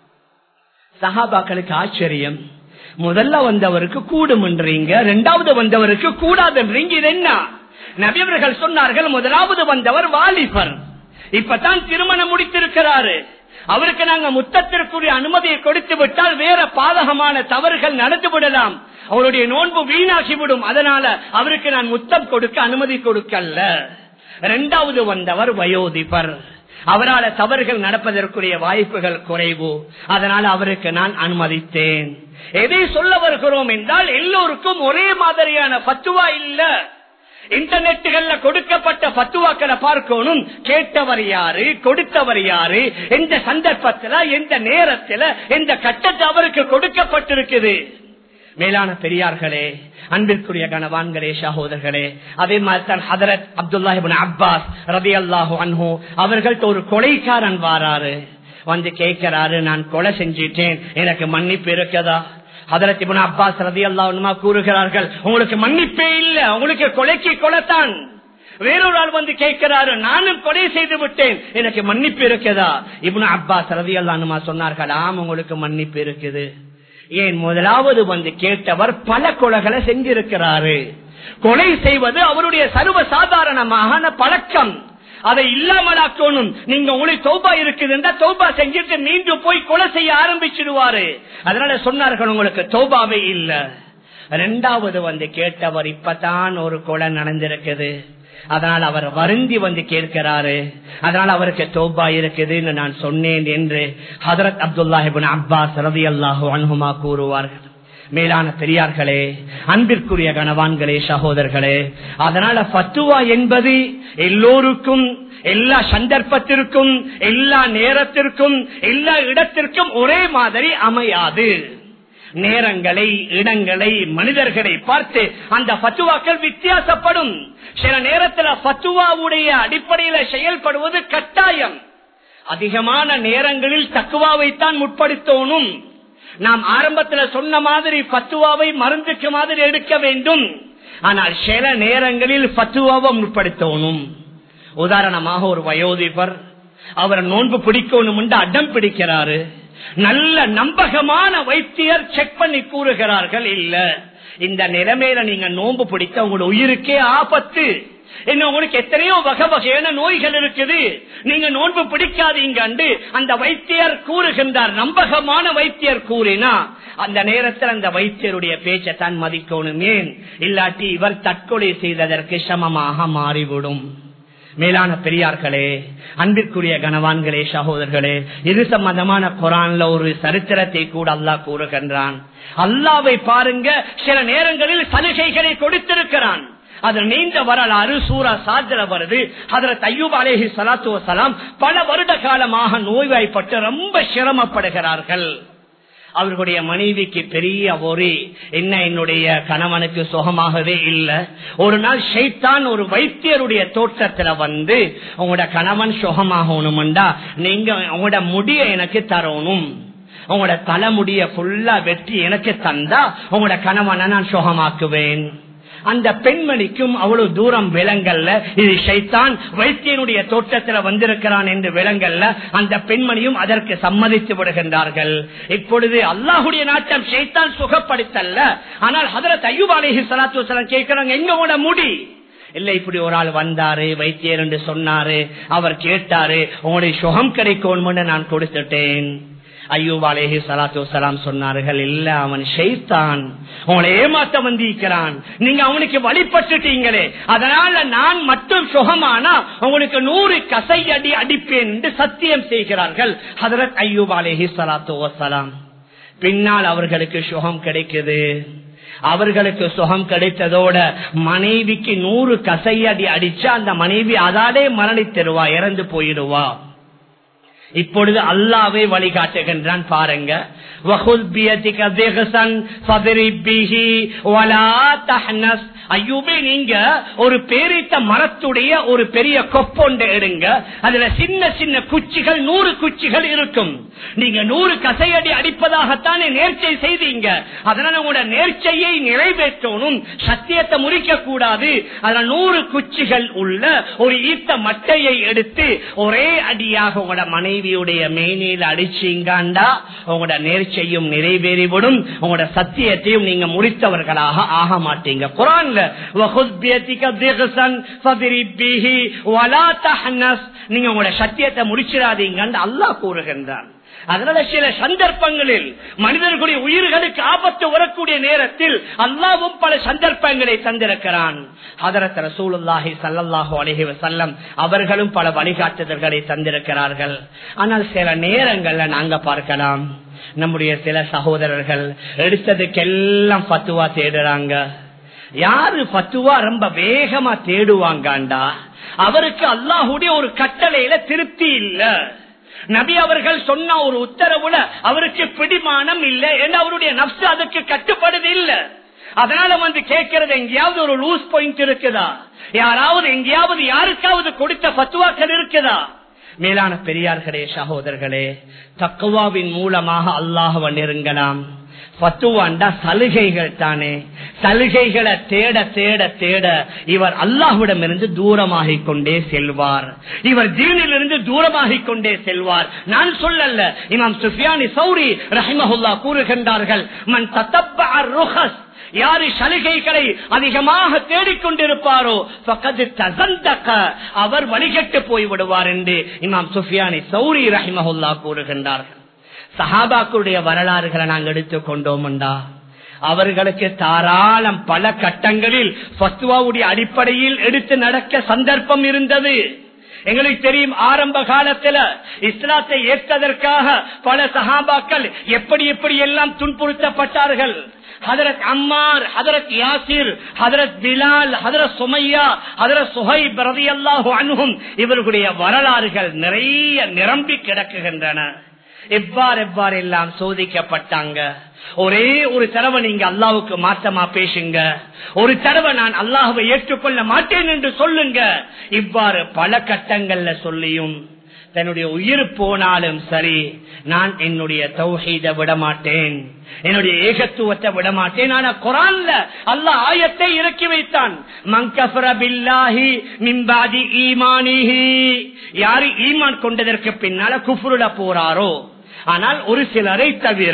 சஹாபாக்களுக்கு ஆச்சரியம், முதல்ல வந்தவருக்கு கூடும்ன்றீங்க, இரண்டாவது வந்தவருக்கு கூடாதுன்றீங்க, இது என்ன? நபி அவர்கள் சொன்னார்கள், முதலாவது வந்தவர் வாலிபர், இப்பதான் திருமணம் முடித்திருக்கிறாரு, அவருக்கு நாங்க முத்தத்திற்குரிய அனுமதியை கொடுத்து விட்டால் வேற பாதகமான தவறுகள் நடந்து விடலாம், அவருடைய நோன்பு வீணாகிவிடும், அதனால அவருக்கு நான் முத்தம் கொடுக்க அனுமதி கொடுக்கல. இரண்டாவது வந்தவர் வயோதிபர், அவரால் தவறுகள் நடப்பதற்குரிய வாய்ப்புகள் குறைவு, அதனால அவருக்கு நான் அனுமதித்தேன். எதை சொல்ல வருகிறோம் என்றால், எல்லோருக்கும் ஒரே மாதிரியான ஃபத்வா இல்ல. இன்டர்நெட்டுகள்ல கொடுக்கப்பட்ட பத்துவாக்களை பார்க்கணும். கேட்டவர் யாரு, கொடுத்தவர் யாரு, எந்த சந்தர்ப்பத்தில், எந்த நேரத்தில், எந்த கட்டத்தில் அவருக்கு கொடுக்கப்பட்டிருக்குது. மேலான பெரியார்களே, அன்பிற்குரிய கணவான்களே, சகோதரர்களே, அதே மாதிரி தான் ஹதரத் அப்துல்லாஹ் இப்னு அப்பாஸ் ரலியல்லாஹு அன்ஹு அவர்கள்ட்ட ஒரு கொலைக்காரன் வாராரு. வந்து கேட்கிறாரு, நான் கொலை செஞ்சிட்டேன், எனக்கு மன்னிப்பு இருக்கதா? ஹதரத் இப்னு அப்பாஸ் ரலியல்லாஹு அன்ஹு கூறுகிறார்கள், உங்களுக்கு மன்னிப்பே இல்ல, உங்களுக்கு கொலைக்கு கொலைத்தான். வேறொரு ஆள் வந்து கேட்கிறாரு, நானும் கொலை செய்து விட்டேன், எனக்கு மன்னிப்பு இருக்கதா? இப்னு அப்பாஸ் ரலியல்லாஹு அன்ஹு சொன்னார்கள், ஆம், உங்களுக்கு மன்னிப்பு இருக்குது. ஏன்? முதலாவது வந்து கேட்டவர் பல கொலைகளை செஞ்சிருக்கிறாரு. கொலை செய்வது அவருடைய சர்வ சாதாரணமான பழக்கம். அதை இல்லாமலாக்கணும். நீங்க உங்களுக்கு தௌபா இருக்குதுன்னா தௌபா செஞ்சுட்டு மீண்டும் போய் கொலை செய்ய ஆரம்பிச்சிடுவாரு. அதனால சொன்னார்கள், உங்களுக்கு தௌபாவே இல்ல. ரெண்டாவது வந்து கேட்டவர், இப்பதான் ஒரு கொலை நடந்திருக்குது, அதனால் அவர் வருந்தி வந்து கேட்கிறாரு, அதனால் அவருக்கு தௌபா இருக்குதுன்னு நான் சொன்னேன் என்று ஹதரத் அப்துல்லாஹ் இப்னு அப்பாஸ் ரலியல்லாஹு அன்ஹுமா கூறுவார்கள். மேலான பெரியார்களே, அன்பிற்குரிய கணவான்களே, சகோதரர்களே, அதனால ஃபத்வா என்பது எல்லோருக்கும், எல்லா சந்தர்ப்பத்திற்கும், எல்லா நேரத்திற்கும், எல்லா இடத்திற்கும் ஒரே மாதிரி அமையாது. நேரங்களை, இடங்களை, மனிதர்களை பார்த்து அந்த ஃபத்வாக்கள் வித்தியாசப்படும். சில நேரத்தில் ஃபத்வாவுடைய அடிப்படையில் செயல்படுவது கட்டாயம். அதிகமான நேரங்களில் தக்வாவைத்தான் முற்படுத்தணும். நாம் ஆரம்பத்தில் சொன்ன மாதிரி ஃபத்வாவை மருந்துக்கு மாதிரி எடுக்க வேண்டும். ஆனால் சில நேரங்களில் ஃபத்வாவை முற்படுத்தணும். உதாரணமாக, ஒரு வயோதிபர் அவர் நோன்பு பிடிக்கணும் என்று அடம் பிடிக்கிறாரு. நல்ல நம்பகமான வைத்தியர் செக் பண்ணி கூறுகிறார்கள், இல்ல, இந்த நிலைமையில நீங்க நோன்பு பிடிக்க உங்களோட உயிருக்கே ஆபத்து. என்ன, உங்களுக்கு எத்தனையோ வகை வகையான நோய்கள் இருக்குது, நீங்க நோன்பு பிடிக்காதீங்க அந்த வைத்தியர் கூறுகின்றார். நம்பகமான வைத்தியர் கூறினா அந்த நேரத்தில் அந்த வைத்தியருடைய பேச்சைத்தான் மதிக்கணும். ஏன்? இல்லாட்டி இவர் தற்கொலை செய்ததற்கு சமமாக மாறிவிடும். மேலான பெரியார்களே, அன்பிற்குரிய கணவான்களே, சகோதரர்களே, இது சம்பந்தமான குர்ஆன்ல ஒரு சரித்திரத்தை கூட அல்லாஹ் கூறுகின்றான். அல்லாஹ்வை பாருங்க, சில நேரங்களில் சலுகைகளை கொடுத்திருக்கிறான். அது நீண்ட வரலாறு, சூரா சாத்ல வருது. ஹஜ்ரத் அய்யூப் அலைஹி ஸலாத்து வஸலாம் பல வருட காலமாக நோய்வாய்ப்பட்டு ரொம்ப சிரமப்படுகிறார்கள். அவர்களுடைய மனைவிக்கு பெரிய ஒரு என்ன, என்னுடைய கணவனுக்கு சுகமாகவே இல்லை. ஒரு நாள் ஷைத்தான் ஒரு வைத்தியருடைய தோற்றத்துல வந்து, உங்களோட கணவன் சுகமாகணும்டா நீங்க உங்களோட முடிய எனக்கு தரணும், உங்களோட தலைமுடிய ஃபுல்லா வெட்டி எனக்கு தந்தா உங்களோட கணவனை நான் சுகமாக்குவேன். அந்த பெண்மணிக்கும் அவ்வளவு தூரம் விலங்கல்ல, இது ஷைத்தான் வைத்தியனுடைய தோற்றத்தில் வந்திருக்கிறான் என்று விலங்கல்ல. அந்த பெண்மணியும் அதற்கு சம்மதித்து விடுகின்றார்கள். இப்பொழுது அல்லாஹுடைய நாட்டம் ஷைத்தான் சுகப்படுத்தல்ல. ஆனால் ஹஜ்ரத் அய்யூப் அலைஹி ஸலாத்து வஸலாம் கேட்கிறாங்க, எங்க உட முடி? இல்ல, இப்படி ஒரு ஆள் வந்தாரு, வைத்தியர் என்று சொன்னாரு, அவர் கேட்டாரு, உங்களுடைய சுகம் கிடைக்கும்னு நான் கொடுத்துட்டேன். அய்யூப் அலைஹி ஸலாத்து வஸலாம் சொன்னார்கள், இல்ல, அவன் ஷைத்தான், உங்களை ஏமாத்த வந்திருக்கிறான், நீங்க அவனுக்கு வழிபட்டுட்டீங்களே, அதனால நான் மட்டும் சுகமானா உங்களுக்கு நூறு கசை அடி அடிப்பேன் என்று சத்தியம் செய்கிறார்கள் ஹஜ்ரத் அய்யூப் அலைஹி ஸலாத்து வஸலாம். பின்னால் அவர்களுக்கு சுகம் கிடைக்குது. அவர்களுக்கு சுகம் கிடைத்ததோட மனைவிக்கு நூறு கசையடி அடிச்சா அந்த மனைவி அதாலே மரணித்திருவா, இறந்து போயிடுவா. இப்பொழுது அல்லாஹ்வே வழிகாட்டுகின்றான் பாருங்க. ஐயூபே, நீங்க ஒரு பேரித்த மரத்துடைய ஒரு பெரிய கொப்பொண்டை எடுங்க, அதுல சின்ன சின்ன குச்சிகள், நூறு குச்சிகள் இருக்கும். நீங்க நூறு கசையடி அடிப்பதாகத்தானே நேர்ச்சை செய்தீங்க, அதனால உங்களோட நேர்ச்சையை நிறைவேற்றணும், சத்தியத்தை முறிக்க கூடாது. அதுல நூறு குச்சிகள் உள்ள ஒரு ஈத்த மட்டையை எடுத்து ஒரே அடியாக உங்களோட மனைவியுடைய மேனியில் அடிச்சீங்கண்டா உங்களோட நேர்ச்சையும் நிறைவேறிவிடும், உங்களோட சத்தியத்தையும் நீங்க முறித்தவர்களாக ஆக மாட்டீங்க. குர்ஆன்ல நீங்க உங்களோட சத்தியத்தை முடிச்சிடாதீங்கன்னு அல்லாஹ் கூறுகின்றான். அதனால சில சந்தர்ப்பங்களில் மனிதர்களுடைய உயிர்களுக்கு ஆபத்து வரக்கூடிய நேரத்தில் அல்லாஹ்வும் பல சந்தர்ப்பங்களை தந்திருக்கிறான். ஹஜ்ரத் ரசூலுல்லாஹி ஸல்லல்லாஹு அலைஹி வஸல்லம் அவர்களும் பல வழிகாட்டுதல்களை தந்திருக்கிறார்கள். ஆனால் சில நேரங்கள்ல நாங்க பார்க்கலாம், நம்முடைய சில சகோதரர்கள் எடுத்ததுக்கெல்லாம் ஃபத்வா தேடுறாங்க. யாரு பத்துவா ரொம்ப வேகமா தேடுவாங்கண்டா அவருக்கு அல்லாஹுடைய ஒரு கட்டளையில திருப்தி இல்ல. நபி அவர்கள் சொன்ன ஒரு உத்தரவுல அவருக்கு பிடிமானம் இல்லை என்று அவருடைய நப்சு அதுக்கு கட்டுப்படுது இல்ல. அதனால வந்து கேட்கறது எங்கேயாவது ஒரு லூஸ் பாயிண்ட் இருக்குதா, யாராவது எங்கேயாவது யாருக்காவது கொடுத்த பத்துவாக்கள் இருக்குதா? மேலான பெரியார்களே சகோதரர்களே, தக்வாவின் மூலமாக அல்லாஹ்வை நெருங்கலாம். பத்துவாண்டா சலுகைகள் தானே, சலுகைகளை தேட தேட தேட இவர் அல்லாஹ்விடம் இருந்து தூரமாகிக் கொண்டே செல்வார், இவர் தீனிலிருந்து தூரமாகிக் கொண்டே செல்வார். நான் சொல்லல, இமாம் சுஃபியான் சௌரி ரஹிமஹுல்லாஹ் கூறுகின்றார்கள், மன் தத்தப்பஅ ருஹஸ், யாரு சலுகைகளை அதிகமாக தேடிக்கொண்டிருப்பாரோ ஃபகத் தஸந்தக, அவர் வழிகட்டு போய் விடுவார் என்று இமாம் சுஃபியான் சௌரி ரஹிமஹுல்லாஹ் கூறுகின்றார்கள். சஹாபாக்களுடைய வரலாறுகளை நாங்கள் எடுத்துக்கொண்டோம்டா அவர்களுக்கு தாராளம் பல கட்டங்களில் ஃபத்வாவுடைய அடிப்படையில் எடுத்து நடக்க சந்தர்ப்பம் இருந்தது. எங்களுக்கு தெரியும், ஆரம்ப காலத்தில் இஸ்லாத்தை ஏற்றதற்காக பல சஹாபாக்கள் எப்படி எப்படி எல்லாம் துன்புறுத்தப்பட்டார்கள். ஹதரத் அம்மார், ஹதரத் யாசிர், ஹதரத் பிலால், ஹதரத் சுமையா, ஹதரத் சுஹைப் ரலியல்லாஹு அன்ஹும் இவர்களுடைய வரலாறுகள் நிறைய நிரம்பி கிடக்குகின்றன. எவ்வாறு எவ்வாறு எல்லாம் சோதிக்கப்பட்டாங்க. ஒரே ஒரு தடவை நீங்க அல்லாஹ்வுக்கு மாற்றமா பேசுங்க, ஒரு தடவை நான் அல்லாஹ்வை ஏற்றுக்கொள்ள மாட்டேன் என்று சொல்லுங்க. இவ்வாறு பல கட்டங்கள்ல சொல்லியும் தன்னுடைய உயிர் போனாலும் சரி, நான் என்னுடைய தௌஹீதை விடமாட்டேன், என்னுடைய ஏகத்துவத்தை விடமாட்டேன். ஆனா குர்ஆன்ல அல்லாஹ் ஆயத்தை இறக்கி வைத்தான், மன் கஃபர பில்லாஹி மின் பாதி ஈமானிஹி, யாரு ஈமான் கொண்டதற்கு பின்னால குஃப்ருல போறாரோ, ஆனால் ஒரு சிலரை தவிர,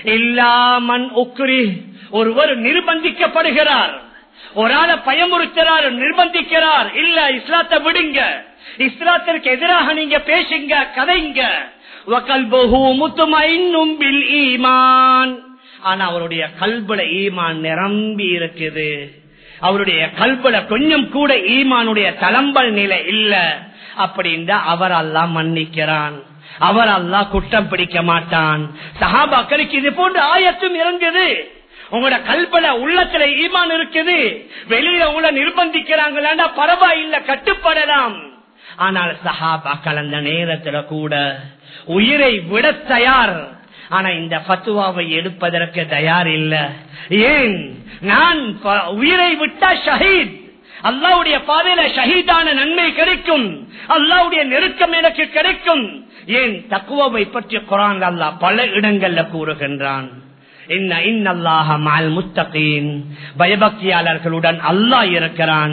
இல்லாமன் உக்ரி, ஒருவர் நிர்பந்திக்கப்படுகிறார், ஒரு ஆளை பயமுறுத்துறார், நிர்பந்திக்கிறார், இல்ல இஸ்லாத்தை விடுங்க, இஸ்லாத்திற்கு எதிராக நீங்க பேசுங்க, கதைங்க, வகல்புஹு முத்மஇன்னும் பில் ஈமான், ஆனா அவருடைய கல்புல ஈமான் நிரம்பி இருக்குது, அவருடைய கல்புல கொஞ்சம் கூட ஈமானுடைய தளம்பல் நிலை இல்ல, அப்படின்னா அவர் அல்லாஹ் மன்னிக்கிறான், அவர் அல்லாஹ் குற்றம் பிடிக்க மாட்டான். சஹாபாக்களுக்கு இது போன்ற ஆயத்தும் இறங்குது. உங்களோட கல்பல உள்ளத்துல ஈமான் இருக்குது, வெளியில உங்களை நிர்பந்திக்கிறாங்களா பரவாயில்ல, கட்டுப்படலாம். ஆனால் சஹாபாக்கள் அந்த நேரத்துல கூட உயிரை விட தயார், ஆனா இந்த ஃபத்வாவை எடுப்பதற்கு தயார் இல்ல. ஏன்? நான் உயிரை விட்டா ஷஹீத், அல்லாஹ்வுடைய பாதையில ஷஹீதான நன்மை கிடைக்கும், அல்லாஹ்வுடைய நெருக்கம் எனக்கு கிடைக்கும். ஏன்? தக்வாவை பற்றி குர்ஆன் அல்லாஹ் பல இடங்கள்ல கூறுகின்றான், பயபக்தியாளர்களுடன் அல்லாஹ் இருக்கிறான்.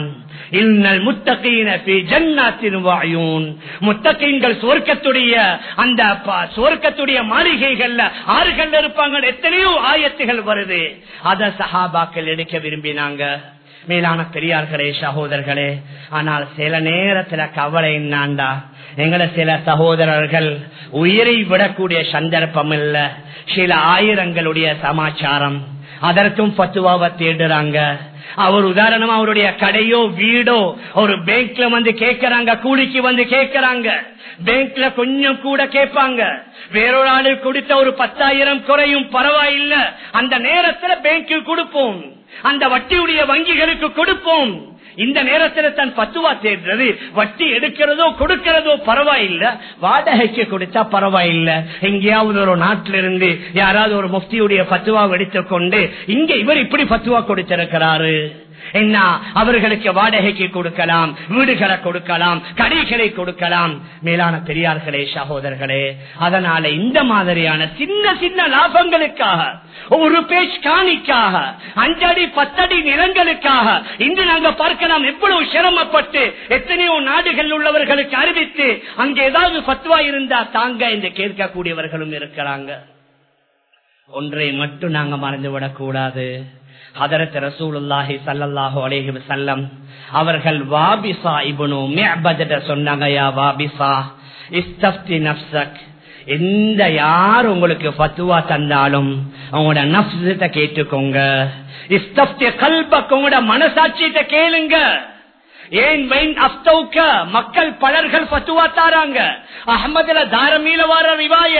முத்தகீன்கள் சுவர்க்கத்துடைய அந்த சுவர்க்கத்துடைய மாளிகைகள்ல ஆறுகள் இருப்பாங்க. எத்தனையோ ஆயத்துகள் வருது, அத சஹாபாக்கள் எடுக்க விரும்பினாங்க. மேலான பெரியார்களே சகோதரர்களே, ஆனால் சில நேரத்துல கவலை என்னாண்டா, எங்களை சில சகோதரர்கள் உயிரை விடக்கூடிய சந்தர்ப்பம் இல்ல, சில ஆயிரங்களுடைய சமாச்சாரம், அதற்கும் ஃபத்வாவை தேடுறாங்க. அவர் உதாரணமா அவருடைய கடையோ வீடோ ஒரு பேங்க்ல வந்து கேட்கறாங்க, கூலிக்கு வந்து கேட்கறாங்க, பேங்க்ல கொஞ்சம் கூட கேட்பாங்க, வேறொரு ஆளு கொடுத்த ஒரு பத்தாயிரம் குறையும் பரவாயில்ல, அந்த நேரத்துல பேங்க்கு கொடுப்போம், அந்த வட்டியுடைய வங்கிகளுக்கு கொடுப்போம். இந்த நேரத்தில் தான் பத்துவா தேடுறது, வட்டி எடுக்கிறதோ கொடுக்கிறதோ பரவாயில்ல, வாடகைக்கு கொடுத்தா பரவாயில்ல, எங்கேயாவது ஒரு நாட்டிலிருந்து யாராவது ஒரு முஃப்தியுடைய பத்துவா எடுத்துக்கொண்டு இங்க இவர் இப்படி பத்துவா கொடுத்திருக்கிறாரு, என்ன அவர்களுக்கு வாடகைக்கு கொடுக்கலாம், வீடுகளை கொடுக்கலாம், கடைகளை கொடுக்கலாம். மேலான பெரியார்களே சகோதரர்களே, அதனால இந்த மாதிரியான சின்ன சின்ன லாபங்களுக்காக, ஒரு பேஜ் காணிக்காக, அஞ்சடி பத்தடி நிலங்களுக்காக இன்று நாங்க பார்க்கலாம் எவ்வளவு சிரமப்பட்டு எத்தனையோ நாடுகள் உள்ளவர்களுக்கு அறிவித்து அங்க ஏதாவது பத்வா இருந்தா தாங்க என்று கேட்கக்கூடியவர்களும் இருக்கிறாங்க. ஒன்றை மட்டும் நாங்க மறந்துவிடக் கூடாது, ஹதரத் ரசூலுல்லாஹி ஸல்லல்லாஹு அலைஹி வஸல்லம் அவர்கள் வாபிஸா இப்னு மிஅபத சொன்னாங்க, யா வாபிஸா இஸ்தஃப்தி நஃப்ஸக், எந்த யார் உங்களுக்கு ஃபத்வா தந்தாலும் அவங்களோட நஃப்ஸை கேட்டுக்கோங்க, இஸ்தஃப்தி கல்பக், உங்களோட மனசாட்சியத்தை கேளுங்க. ஏன் வைன் அஃப்தௌக, மக்கள் பலர்கள் ஃபத்வா தாராங்க. அஹ்மதுல தாரமீல வர ரிவாயத்,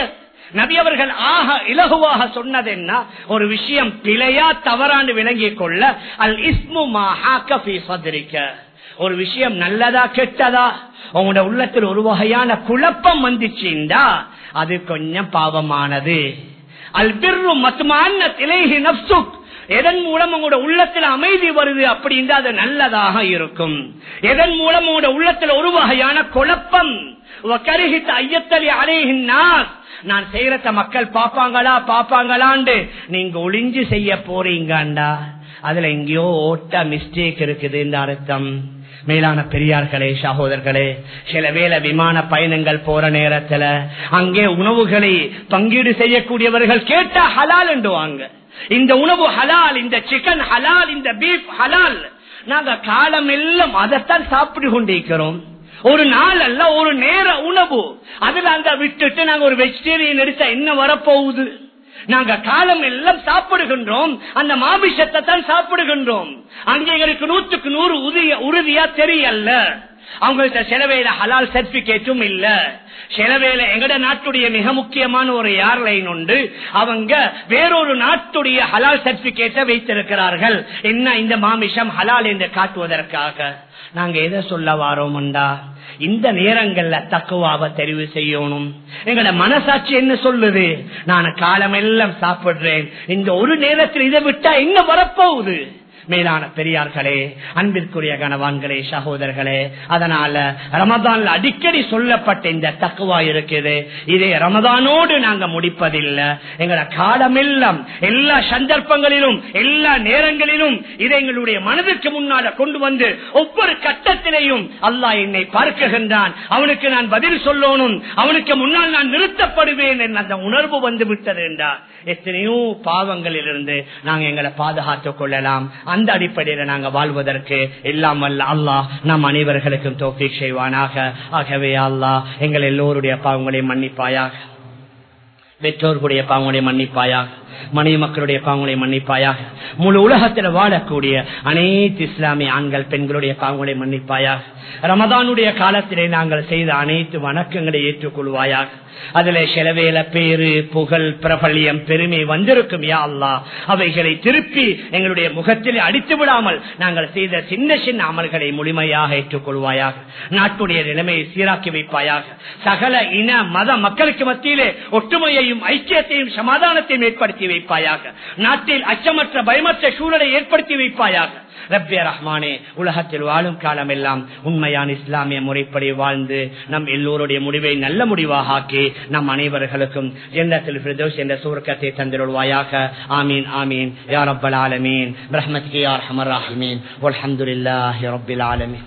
நபி அவர்கள் ஆக இலகுவாக சொன்னது என்ன? ஒரு விஷயம் பிழையா தவறான்னு விளங்கிக் கொள்ள, அல் இஸ்மு மா ஹாக ஃபீ ஸத்ரிக. ஒரு விஷயம் நல்லதா கெட்டதா உங்களோட உள்ளத்தில் ஒரு வகையான குழப்பம் வந்துச்சுண்டா அது கொஞ்சம் பாவமானது. அல் பிர்ரு மத்மஅன்னத் இலைஹி நஃப்ஸுக். எதன் மூலம் உங்களோட உள்ளத்தில் அமைதி வருது அப்படின்னா அது நல்லதாக இருக்கும். எதன் மூலம் உங்களோட உள்ளத்தில் ஒரு வகையான குழப்பம், வகரிஹித அய்யத்தலி அலைஹின் நாஸ், நான் செய்யறத மக்கள் பாப்பாங்களா பாப்பாங்களான்னு நீங்க ஒளிஞ்சு செய்ய போறீங்கண்டா அதுல எங்கேயோ ஓட்ட மிஸ்டேக் இருக்குது இந்த அர்த்தம். மேலான பெரியார்களே, சகோதரர்களே, சில வேளை விமான பயணங்கள் போற நேரத்துல அங்கே உணவுகளை பங்கீடு செய்யக்கூடியவர்கள் கேட்டா ஹலால் என்றுவாங்க. இந்த உணவு ஹலால், இந்த சிக்கன் ஹலால், இந்த பீஃப் ஹலால். நாங்க காலம் எல்லாம் அதைத்தான் சாப்பிட்டு கொண்டிருக்கிறோம். ஒரு நாள் அல்ல, ஒரு நேர உணவு. அதுல அந்த விட்டுட்டு நாங்க ஒரு வெஜிடேரியன் எடுத்தா என்ன வரப்போகுது? நாங்க காலம் எல்லாம் சாப்பிடுகின்றோம், அந்த மாமிசத்தை தான் சாப்பிடுகின்றோம். அங்கேகளுக்கு நூற்றுக்கு நூறு உறுதியா தெரியல. அவங்கள்ட்ட சிலவேல ஹலால் சர்டிபிகேட்டும் இல்ல. சிலவேல எங்கட நாட்டுடைய மிக முக்கியமான ஒரு ஏர்லைன் உண்டு, அவங்க வேறொரு நாட்டுடைய ஹலால் சர்டிபிகேட்டை வைத்திருக்கிறார்கள். என்ன, இந்த மாமிசம் ஹலால் என்று காட்டுவதற்காக. நாங்க எதை சொல்ல வாரோம்டா, இந்த நேரங்கள்ல தக்குவாவை தெரிவு செய்யணும். எங்கட மனசாட்சி என்ன சொல்லுது? நான் காலம் எல்லாம் சாப்பிடுறேன், இந்த ஒரு நேரத்தில் இதை விட்டா என்ன வரப்போகுது? மேலான பெரியார்களே, அன்பிற்குரிய கணவான்களே, சகோதரர்களே, அதனால ரமதான்ல அடிக்கடி சொல்லப்பட்ட இந்த தக்குவா இருக்குது. இதே ரமதானோடு நாங்க முடிப்பதில்லை. எங்களோட காலமெல்லாம் எல்லா சந்தர்ப்பங்களிலும் எல்லா நேரங்களிலும் இதை எங்களுடைய மனதுக்கு முன்னால கொண்டு வந்து ஒவ்வொரு கட்டத்திலையும் அல்லாஹ் என்னை பார்க்குகின்றான், அவனுக்கு நான் பதில் சொல்லணும், அவனுக்கு முன்னால் நான் நிறுத்தப்படுவேன் என்ற அந்த உணர்வு வந்து விட்டது என்றார் எத்தனையோ பாவங்களிலிருந்து நாங்கள் எங்களை பாதுகாத்துக் கொள்ளலாம். அந்த அடிப்படையில் நாங்கள் வாழ்வதற்கு எல்லாம் வல்ல அல்லாஹ் நம் அனைவர்களுக்கும் தௌஃபீக் செய்வானாக. ஆகவே அல்லாஹ் எங்கள் எல்லோருடைய பாவங்களை மன்னிப்பாயாக, பெற்றோர்களுடைய பாவங்களை மன்னிப்பாயாக, மனைவி மக்களுடைய பாவங்களை மன்னிப்பாயாக, முழு உலகத்தில் வாழக்கூடிய அனைத்து இஸ்லாமிய ஆண்கள் பெண்களுடைய பாவங்களை மன்னிப்பாயாக. ரமதானுடைய காலத்திலே நாங்கள் செய்த அனைத்து வணக்கங்களை ஏற்றுக்கொள்வாயாக. அதுல செலவேல பேரு புகழ் பிரபல்யம் பெருமை வந்திருக்கும் யா அல்லாஹ், அவைகளை திருப்பி எங்களுடைய முகத்தில் அடித்து விடாமல் நாங்கள் செய்த சின்ன சின்ன அமல்களை முழுமையாக ஏற்றுக்கொள்வாயாக. நாட்டுடைய நிலைமையை சீராக்கி வைப்பாயாக. சகல இன மத மக்களுக்கு மத்தியிலே ஒற்றுமையையும் ஐக்கியத்தையும் சமாதானத்தையும் ஏற்படுத்தி வைப்பாயாக. நாட்டில் அச்சமற்ற பயமற்ற சூழலை ஏற்படுத்தி வைப்பாயாக. ரப்பே ரஹ்மானே, உலகத்தில் வாழும் காலம் எல்லாம் உண்மையான இஸ்லாமிய முறைப்படி வாழ்ந்து நம் எல்லோருடைய முடிவை நல்ல முடிவாக ஆக்கி நம் அனைவர்களுக்கும் ஜன்னத்துல் ஃபிர்தௌஸ் என்ற சுவர்க்கத்தை தந்திருவாயாக. ஆமீன் ஆமீன் யா ரப்பல் ஆலமீன் பிரஹ்மத்திக யா அர்ஹமர் ராஹிமீன் வல்ஹம்துலில்லாஹி ரப்பில் ஆலமீன்.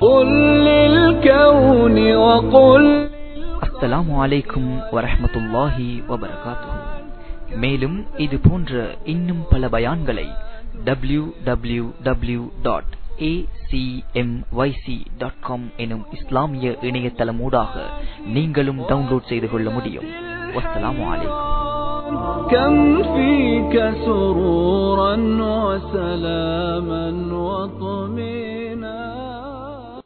அஸ்ஸலாமு அலைக்கும் வரஹ்மத்துல்லாஹி வபரகாத்துஹு. மேலும் இது போன்ற இன்னும் பல பயான்களை W W W dot A C M Y C dot com எனும் இஸ்லாமிய இணையதளம் ஊடாக நீங்களும் டவுன்லோட் செய்து கொள்ள முடியும். வஸ்ஸலாமு அலைக்கும்.